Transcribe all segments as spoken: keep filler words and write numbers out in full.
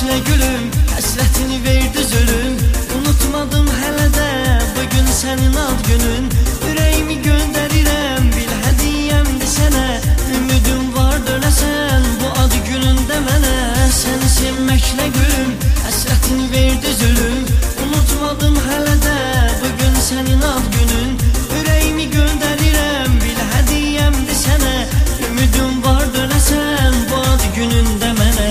sevməklə gülüm, həsrətini verdi zülüm. Unutmadım hələ də bugün sənin ad günün. Ürəyimi göndərirəm, bil hədiyyəmdir sənə. Ümidim var dönəsən bu ad günündə mənə. Səni sevməklə gülüm, həsrətini verdi zülüm. Unutmadım hələ də bugün sənin ad günün. Ürəyimi göndərirəm, bil hədiyyəmdir sənə. Ümidim var dönəsən bu ad günündə mənə.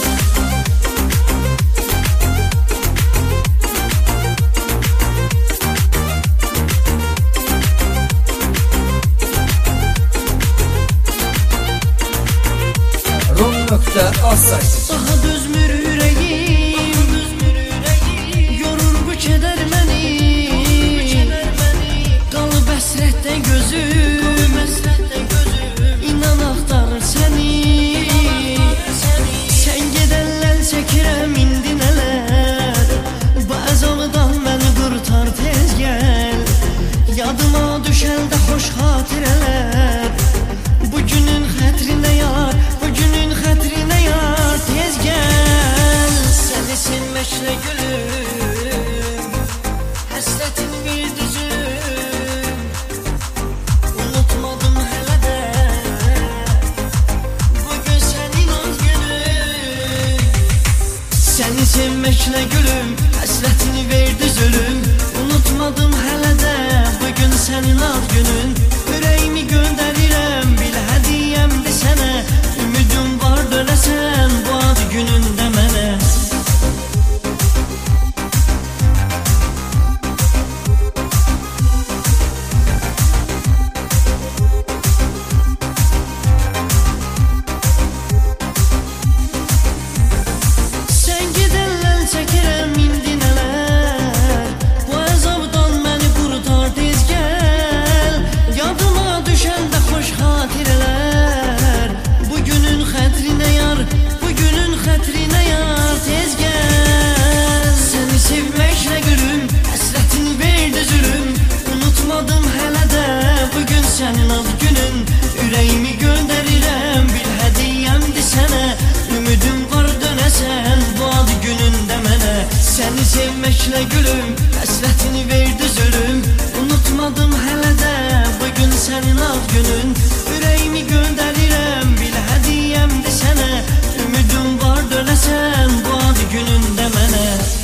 Daha dözmür ürəyim, yorur bu kədər məni. Qalıb həsrətdə gözüm, inan axtarır səni. Sən gedənlər çəkirəm indi nələr. Bu əzabdan məni qurtar tez gəl. Yadıma düşəndə xoş xatirələr. Bugünün xətrinə yar, bugünün xətrinə yar, tez gəl. Səni sevməklə gülüm, həsrətin verdi zülüm. Unutmadım hələ də bugün sənin ad günün. Səni sevməklə gülüm, həsrətini verdi zülüm. Unutmadım hələ də bugün sənin ad günün. Ürəyimi göndərirəm, bil hədiyyəmdir sənə. Ümidim var dönəsən bu ad günündə mənə. Sən gedənlər çəkirəm indi nələr. Bu əzabdan məni qurtar tez gəl. Yadıma düşəndə xoş xatirələr. Bugünün xətrinə yar, bugünün xətrinə yar, tez gəl. Səni sevməklə gülüm, həsrətini verdi zülüm. Unutmadım hələ də bugün sənin ad günün. Ürəyimi göndərirəm, bil hədiyyəmdir sənə. Ümidim var dönəsən bu ad günündə mənə. Səni sevməklə gülüm, həsrətini verdi zülüm. Unutmadım hələ